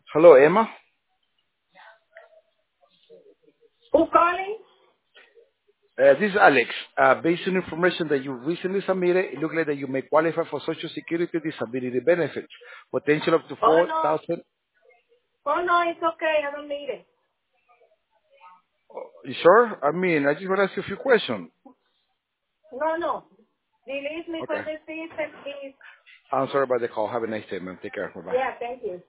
Hello, Emma. Who calling? This is Alex. Based on information that you recently submitted, it looks like that you may qualify for Social Security disability benefits, potential up to Oh no. 4,000. Oh no, it's okay. I don't need it. You sure? I mean, I just want to ask you a few questions. No, no. Delete me Okay. from the system, please. I'm sorry about the call. Have a nice day, man. Take care. Bye-bye. Yeah, thank you.